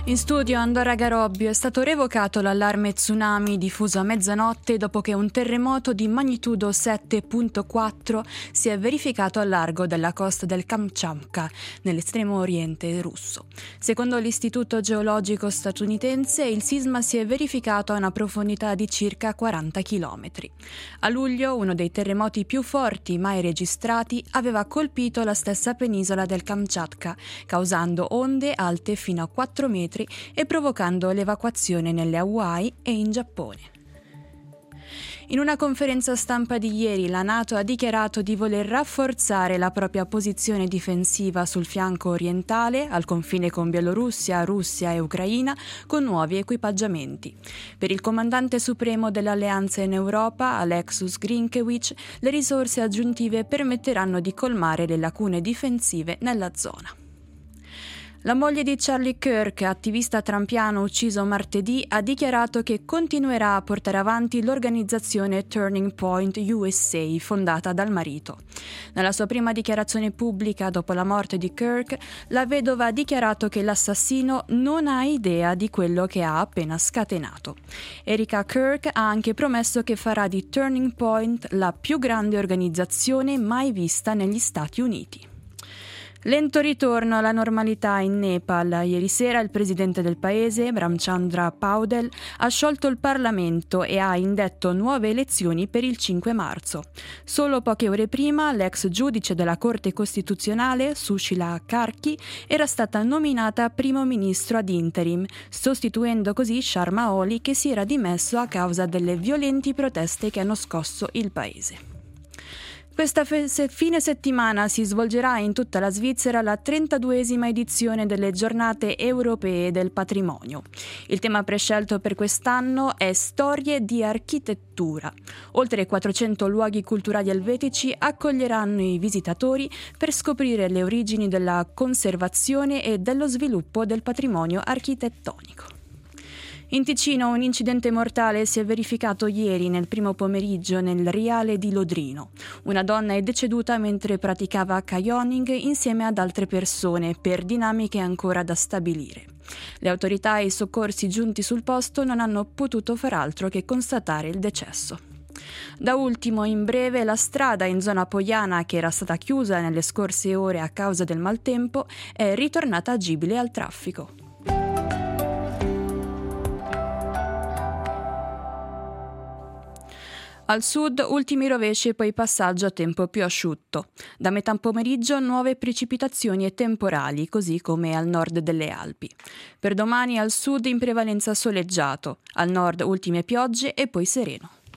In studio Andorra Garobbio è stato revocato l'allarme tsunami diffuso a mezzanotte dopo che un terremoto di magnitudo 7.4 si è verificato al largo della costa del Kamchatka, nell'estremo oriente russo. Secondo l'Istituto Geologico statunitense, il sisma si è verificato a una profondità di circa 40 km. A luglio, uno dei terremoti più forti mai registrati aveva colpito la stessa penisola del Kamchatka, causando onde alte fino a 4 metri e provocando l'evacuazione nelle Hawaii e in Giappone. In una conferenza stampa di ieri, la NATO ha dichiarato di voler rafforzare la propria posizione difensiva sul fianco orientale, al confine con Bielorussia, Russia e Ucraina, con nuovi equipaggiamenti. Per il comandante supremo dell'alleanza in Europa, Alexus Grinkewicz, le risorse aggiuntive permetteranno di colmare le lacune difensive nella zona. La moglie di Charlie Kirk, attivista trumpiano ucciso martedì, ha dichiarato che continuerà a portare avanti l'organizzazione Turning Point USA, fondata dal marito. Nella sua prima dichiarazione pubblica dopo la morte di Kirk, la vedova ha dichiarato che l'assassino non ha idea di quello che ha appena scatenato. Erika Kirk ha anche promesso che farà di Turning Point la più grande organizzazione mai vista negli Stati Uniti. Lento ritorno alla normalità in Nepal. Ieri sera il presidente del paese, Ramchandra Paudel, ha sciolto il Parlamento e ha indetto nuove elezioni per il 5 marzo. Solo poche ore prima, l'ex giudice della Corte Costituzionale, Sushila Karki, era stata nominata primo ministro ad interim, sostituendo così Sharma Oli, che si era dimesso a causa delle violenti proteste che hanno scosso il paese. Questa fine settimana si svolgerà in tutta la Svizzera la 32esima edizione delle Giornate Europee del Patrimonio. Il tema prescelto per quest'anno è Storie di architettura. Oltre 400 luoghi culturali elvetici accoglieranno i visitatori per scoprire le origini della conservazione e dello sviluppo del patrimonio architettonico. In Ticino un incidente mortale si è verificato ieri nel primo pomeriggio nel Riale di Lodrino. Una donna è deceduta mentre praticava canyoning insieme ad altre persone per dinamiche ancora da stabilire. Le autorità e i soccorsi giunti sul posto non hanno potuto far altro che constatare il decesso. Da ultimo, in breve, la strada in zona Poiana, che era stata chiusa nelle scorse ore a causa del maltempo, è ritornata agibile al traffico. Al sud ultimi rovesci e poi passaggio a tempo più asciutto. Da metà pomeriggio nuove precipitazioni e temporali, così come al nord delle Alpi. Per domani al sud in prevalenza soleggiato, al nord ultime piogge e poi sereno.